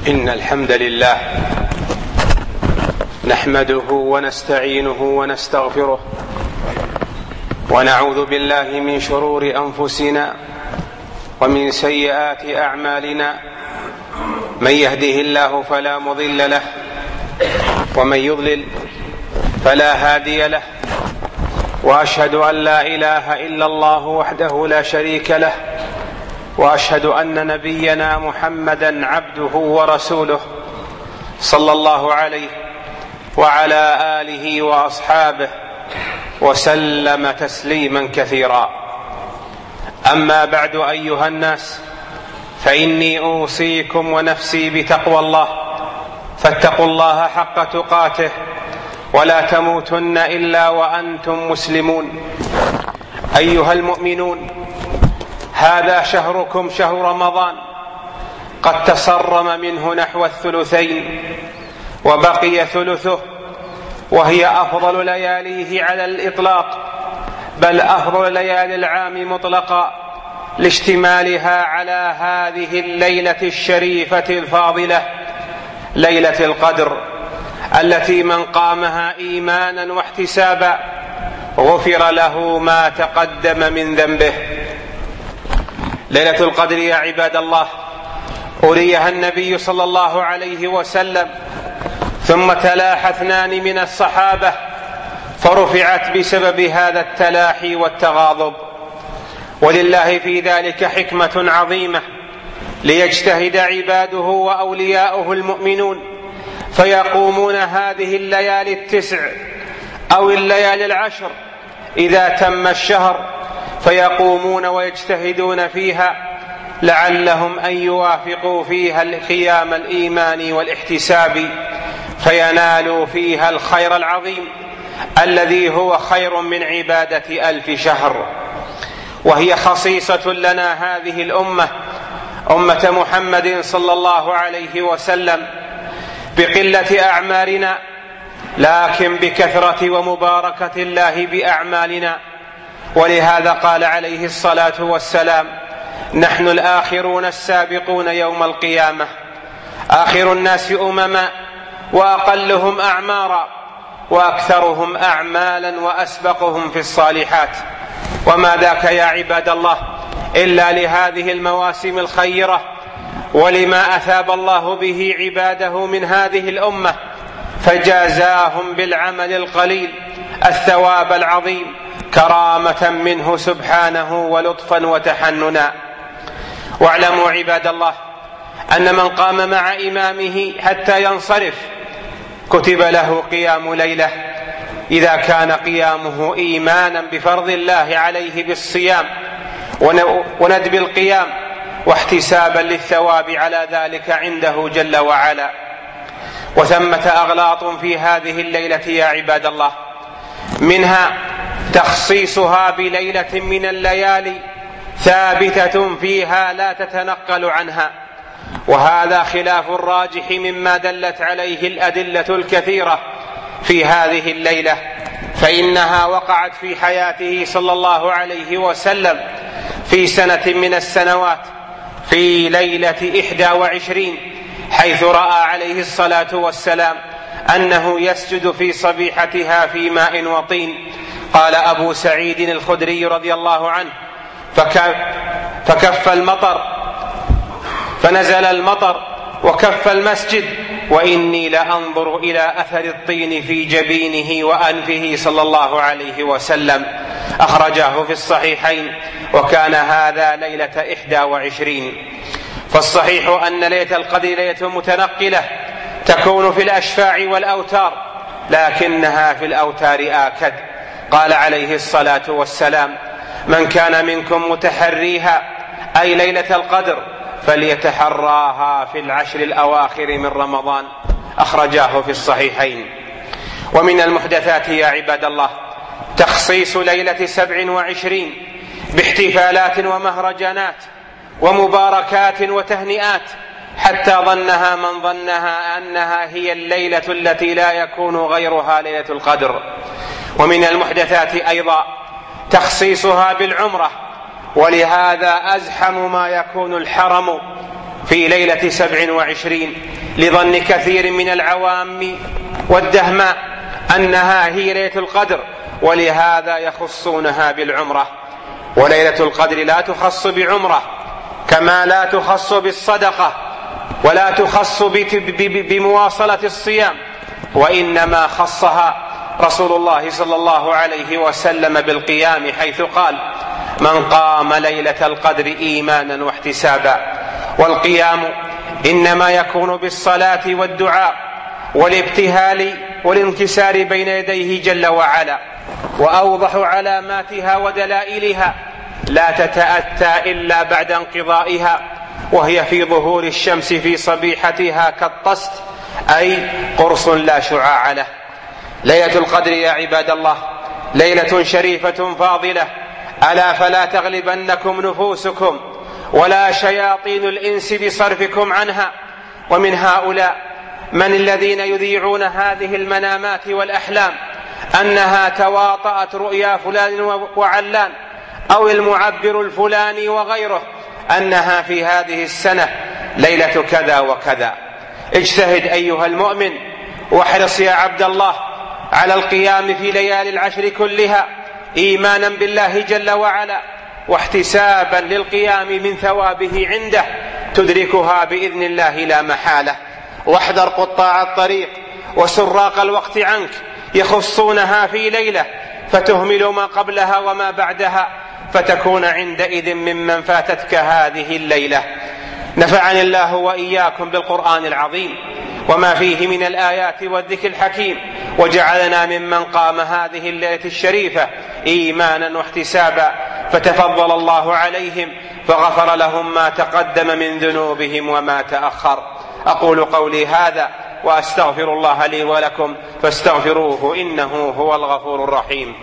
إن الحمد لله نحمده ونستعينه ونستغفره ونعوذ بالله من شرور أنفسنا ومن سيئات أعمالنا. من يهده الله فلا مضل له ومن يضلل فلا هادي له، وأشهد أن لا إله إلا الله وحده لا شريك له، وأشهد أن نبينا محمدا عبده ورسوله صلى الله عليه وعلى آله وأصحابه وسلم تسليما كثيرا. أما بعد، أيها الناس، فإني أوصيكم ونفسي بتقوى الله، فاتقوا الله حق تقاته ولا تموتن إلا وأنتم مسلمون. أيها المؤمنون، هذا شهركم شهر رمضان، قد تصرم منه نحو الثلثين وبقي ثلثه، وهي أفضل لياليه على الإطلاق، بل أفضل ليالي العام مطلقا، لاشتمالها على هذه الليلة الشريفة الفاضلة، ليلة القدر، التي من قامها إيمانا واحتسابا غفر له ما تقدم من ذنبه. ليلة القدر يا عباد الله أريها النبي صلى الله عليه وسلم، ثم تلاح اثنان من الصحابة فرفعت بسبب هذا التلاحي والتغاضب، ولله في ذلك حكمة عظيمة، ليجتهد عباده وأولياؤه المؤمنون فيقومون هذه الليالي التسع أو الليالي العشر إذا تم الشهر، فيقومون ويجتهدون فيها لعلهم أن يوافقوا فيها القيام الإيمان والاحتساب، فينالوا فيها الخير العظيم الذي هو خير من عبادة 1000 شهر. وهي خصيصة لنا هذه الأمة، أمة محمد صلى الله عليه وسلم، بقلة أعمارنا لكن بكثرة ومباركة الله بأعمالنا. ولهذا قال عليه الصلاة والسلام: نحن الآخرون السابقون يوم القيامة، آخر الناس أمما وأقلهم أعمارا وأكثرهم أعمالا وأسبقهم في الصالحات. وما ذاك يا عباد الله إلا لهذه المواسم الخيرة، ولما أثاب الله به عباده من هذه الأمة، فجازاهم بالعمل القليل الثواب العظيم كرامة منه سبحانه ولطفا وتحننا. واعلموا عباد الله أن من قام مع إمامه حتى ينصرف كتب له قيام ليلة، إذا كان قيامه إيمانا بفرض الله عليه بالصيام وندب القيام واحتسابا للثواب على ذلك عنده جل وعلا. وثمة أغلاط في هذه الليلة يا عباد الله، منها تخصيصها بليلة من الليالي ثابتة فيها لا تتنقل عنها، وهذا خلاف الراجح مما دلت عليه الأدلة الكثيرة في هذه الليلة، فإنها وقعت في حياته صلى الله عليه وسلم في سنة من السنوات في ليلة 21، حيث رأى عليه الصلاة والسلام أنه يسجد في صبيحتها في ماء وطين. قال أبو سعيد الخدري رضي الله عنه: فكف المطر، فنزل المطر وكف المسجد، وإني لأنظر إلى أثر الطين في جبينه وأنفه صلى الله عليه وسلم. أخرجاه في الصحيحين، وكان هذا ليلة 21. فالصحيح أن ليلة القدر ليلة متنقلة تكون في الأشفاع والأوتار، لكنها في الأوتار آكد. قال عليه الصلاة والسلام: من كان منكم متحريها أي ليلة القدر فليتحراها في العشر الأواخر من رمضان. أخرجاه في الصحيحين. ومن المحدثات يا عباد الله تخصيص ليلة 27 باحتفالات ومهرجانات ومباركات وتهنئات، حتى ظنها من ظنها أنها هي الليلة التي لا يكون غيرها ليلة القدر. ومن المحدثات أيضا تخصيصها بالعمرة، ولهذا أزحم ما يكون الحرم في ليلة 27 لظن كثير من العوام والدهماء أنها هي ليلة القدر، ولهذا يخصونها بالعمرة. وليلة القدر لا تخص بعمرة، كما لا تخص بالصدقة، ولا تخص بمواصلة الصيام، وإنما خصها رسول الله صلى الله عليه وسلم بالقيام، حيث قال: من قام ليلة القدر إيمانا واحتسابا. والقيام إنما يكون بالصلاة والدعاء والابتهال والانكسار بين يديه جل وعلا. وأوضح علاماتها ودلائلها لا تتأتى إلا بعد انقضائها، وهي في ظهور الشمس في صبيحتها كالطست، أي قرص لا شعاع له. ليلة القدر يا عباد الله ليلة شريفة فاضلة، ألا فلا تغلبنكم نفوسكم ولا شياطين الإنس بصرفكم عنها. ومن هؤلاء من الذين يذيعون هذه المنامات والأحلام أنها تواطأت رؤيا فلان وعلان أو المعبر الفلاني وغيره أنها في هذه السنة ليلة كذا وكذا. اجتهد أيها المؤمن واحرص يا عبد الله على القيام في ليالي العشر كلها إيمانا بالله جل وعلا واحتسابا للقيام من ثوابه عنده، تدركها بإذن الله لا محالة. واحذر قطاع الطريق وسراق الوقت عنك، يخصونها في ليلة فتهمل ما قبلها وما بعدها، فتكون عندئذ ممن فاتتك هذه الليلة. نفعني الله وإياكم بالقرآن العظيم وما فيه من الآيات والذكر الحكيم، وجعلنا ممن قام هذه الليلة الشريفة إيمانا واحتسابا، فتفضل الله عليهم فغفر لهم ما تقدم من ذنوبهم وما تأخر. أقول قولي هذا وأستغفر الله لي ولكم فاستغفروه إنه هو الغفور الرحيم.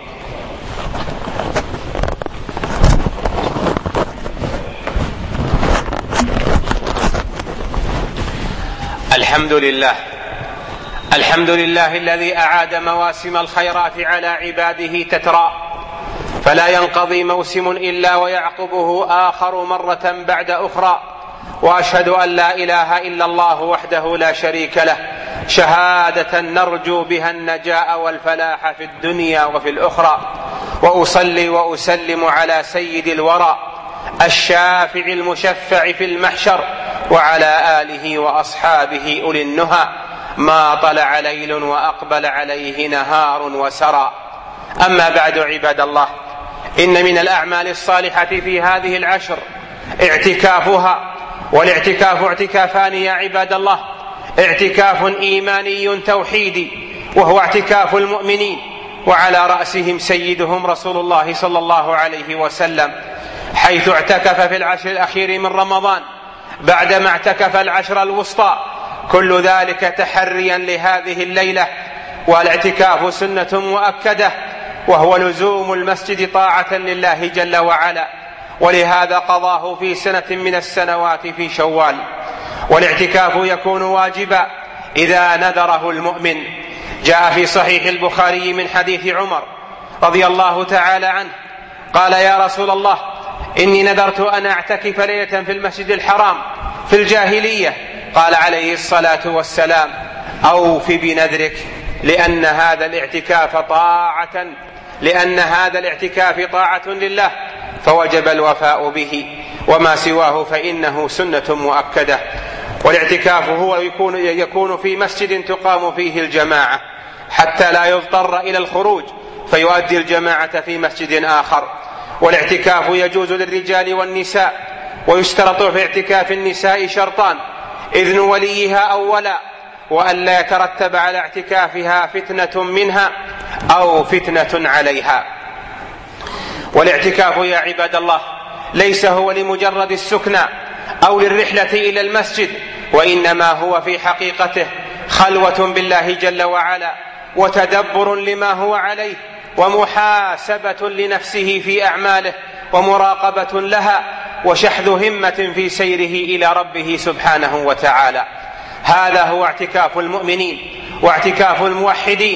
الحمد لله الذي أعاد مواسم الخيرات على عباده تترى، فلا ينقضي موسم إلا ويعقبه آخر مرة بعد أخرى. وأشهد أن لا إله إلا الله وحده لا شريك له، شهادة نرجو بها النجاة والفلاح في الدنيا وفي الأخرى. وأصلي وأسلم على سيد الورى الشافع المشفع في المحشر، وعلى آله وأصحابه أولي النهى، ما طلع ليل وأقبل عليه نهار وسرى. أما بعد عباد الله، إن من الأعمال الصالحة في هذه العشر اعتكافها. والاعتكاف اعتكافان يا عباد الله: اعتكاف إيماني توحيدي وهو اعتكاف المؤمنين، وعلى رأسهم سيدهم رسول الله صلى الله عليه وسلم، حيث اعتكف في العشر الأخير من رمضان بعدما اعتكف العشر الوسطى، كل ذلك تحريا لهذه الليلة. والاعتكاف سنة مؤكدة، وهو لزوم المسجد طاعة لله جل وعلا، ولهذا قضاه في سنة من السنوات في شوال. والاعتكاف يكون واجبا إذا نذره المؤمن. جاء في صحيح البخاري من حديث عمر رضي الله تعالى عنه قال: يا رسول الله، إني نذرت أن أعتكف ليلة في المسجد الحرام في الجاهلية. قال عليه الصلاة والسلام: أوف بنذرك، لأن هذا الاعتكاف طاعة لله، فوجب الوفاء به، وما سواه فإنه سنة مؤكدة. والاعتكاف هو يكون في مسجد تقام فيه الجماعة حتى لا يضطر إلى الخروج فيؤدي الجماعة في مسجد آخر. والاعتكاف يجوز للرجال والنساء، ويشترط في اعتكاف النساء شرطان: إذن وليها أولا، وأن لا يترتب على اعتكافها فتنة منها أو فتنة عليها. والاعتكاف يا عباد الله ليس هو لمجرد السكنى أو للرحلة إلى المسجد، وإنما هو في حقيقته خلوة بالله جل وعلا، وتدبر لما هو عليه، ومحاسبة لنفسه في أعماله، ومراقبة لها، وشحذ همة في سيره إلى ربه سبحانه وتعالى. هذا هو اعتكاف المؤمنين واعتكاف الموحدين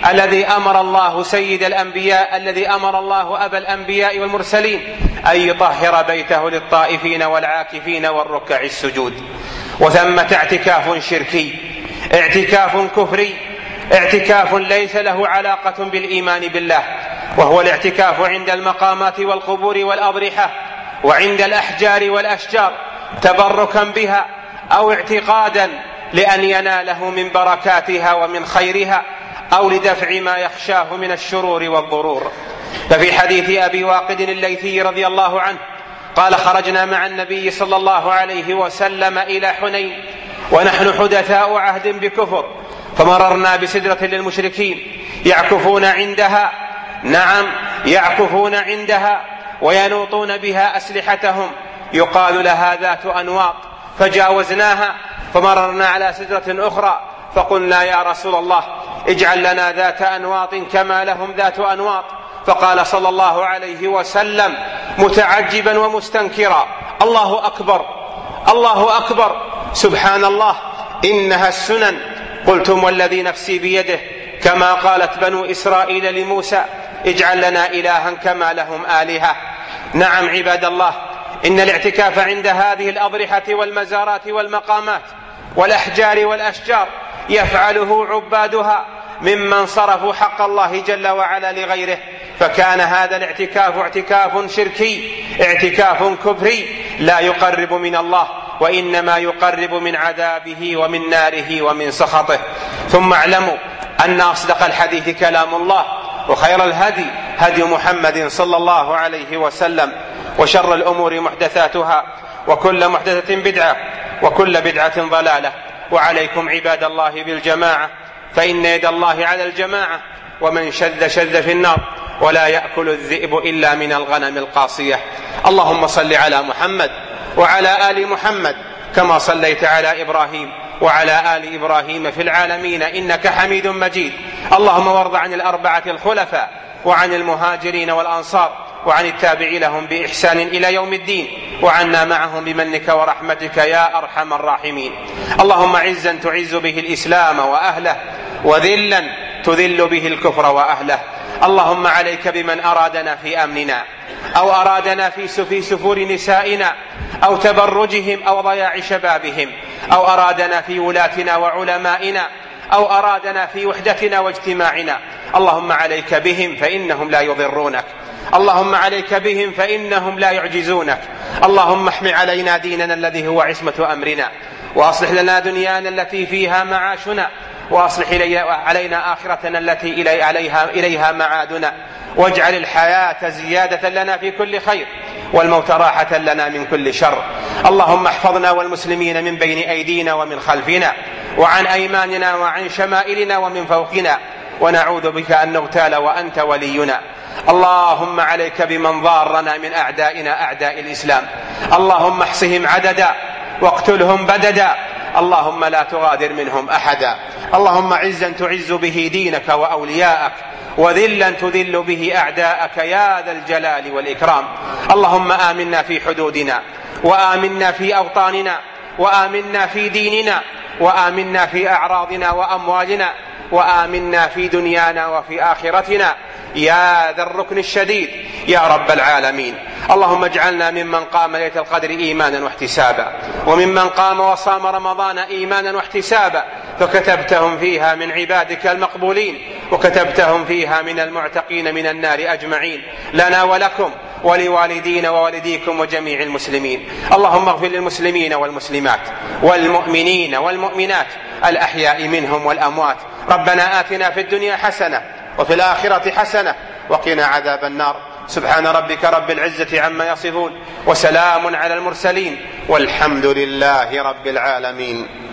الذي أمر الله سيد الأنبياء، الذي أمر الله أبا الأنبياء والمرسلين أن يطهر بيته للطائفين والعاكفين والركع السجود. وثمة اعتكاف شركي، اعتكاف كفري، اعتكاف ليس له علاقة بالإيمان بالله، وهو الاعتكاف عند المقامات والقبور والأضرحة وعند الأحجار والأشجار تبركا بها أو اعتقادا لأن يناله من بركاتها ومن خيرها أو لدفع ما يخشاه من الشرور والضرور. ففي حديث أبي واقد الليثي رضي الله عنه قال: خرجنا مع النبي صلى الله عليه وسلم إلى حنين ونحن حدثاء عهد بكفر، فمررنا بسدرة للمشركين يعكفون عندها، نعم يعكفون عندها وينوطون بها أسلحتهم، يقال لها ذات أنواط، فجاوزناها فمررنا على سدرة أخرى فقلنا: يا رسول الله اجعل لنا ذات أنواط كما لهم ذات أنواط. فقال صلى الله عليه وسلم متعجبا ومستنكرا: الله أكبر، الله أكبر، سبحان الله، إنها السنن. قلتم والذي نفسي بيده كما قالت بنو إسرائيل لموسى: اجعل لنا إلها كما لهم آلهة. نعم عباد الله، إن الاعتكاف عند هذه الأضرحة والمزارات والمقامات والأحجار والأشجار يفعله عبادها ممن صرفوا حق الله جل وعلا لغيره، فكان هذا الاعتكاف اعتكاف شركي، اعتكاف كفري لا يقرب من الله، وإنما يقرب من عذابه ومن ناره ومن سخطه. ثم اعلموا أن أصدق الحديث كلام الله، وخير الهدي هدي محمد صلى الله عليه وسلم، وشر الأمور محدثاتها، وكل محدثة بدعة، وكل بدعة ضلالة. وعليكم عباد الله بالجماعة، فإن يد الله على الجماعة، ومن شذ شذ في النار، ولا يأكل الذئب إلا من الغنم القاصية. اللهم صل على محمد وعلى آل محمد كما صليت على إبراهيم وعلى آل إبراهيم في العالمين إنك حميد مجيد. اللهم وارض عن الأربعة الخلفاء وعن المهاجرين والأنصار وعن التابعين لهم بإحسان إلى يوم الدين، وعنا معهم بمنك ورحمتك يا أرحم الراحمين. اللهم عزا تعز به الإسلام وأهله، وذلا تذل به الكفر وأهله. اللهم عليك بمن أرادنا في أمننا، أو أرادنا في سفور نسائنا، أو تبرجهم، أو ضياع شبابهم، أو أرادنا في ولاتنا وعلمائنا، أو أرادنا في وحدتنا واجتماعنا. اللهم عليك بهم فإنهم لا يضرونك، اللهم عليك بهم فإنهم لا يعجزونك. اللهم احم علينا ديننا الذي هو عصمة أمرنا، وأصلح لنا دنيانا التي فيها معاشنا، وأصلح علينا آخرتنا التي إليها معادنا، واجعل الحياة زيادة لنا في كل خير، والموت راحة لنا من كل شر. اللهم احفظنا والمسلمين من بين أيدينا ومن خلفنا وعن أيماننا وعن شمائلنا ومن فوقنا، ونعوذ بك أن نغتال وأنت ولينا. اللهم عليك بمن ضارنا من أعدائنا أعداء الإسلام، اللهم احصهم عددا واقتلهم بددا، اللهم لا تغادر منهم أحدا. اللهم عزا تعز به دينك وأولياءك، وذلا تذل به أعداءك يا ذا الجلال والإكرام. اللهم آمنا في حدودنا، وآمنا في أوطاننا، وآمنا في ديننا، وآمنا في أعراضنا وأموالنا، وآمنا في دنيانا وفي آخرتنا يا ذا الركن الشديد يا رب العالمين. اللهم اجعلنا ممن قام ليلة القدر إيمانا واحتسابا، وممن قام وصام رمضان إيمانا واحتسابا، فكتبتهم فيها من عبادك المقبولين، وكتبتهم فيها من المعتقين من النار أجمعين، لنا ولكم ولوالدين ووالديكم وجميع المسلمين. اللهم اغفر للمسلمين والمسلمات والمؤمنين والمؤمنات الأحياء منهم والأموات. ربنا آتنا في الدنيا حسنة وفي الآخرة حسنة وقنا عذاب النار. سبحان ربك رب العزة عما يصفون، وسلام على المرسلين، والحمد لله رب العالمين.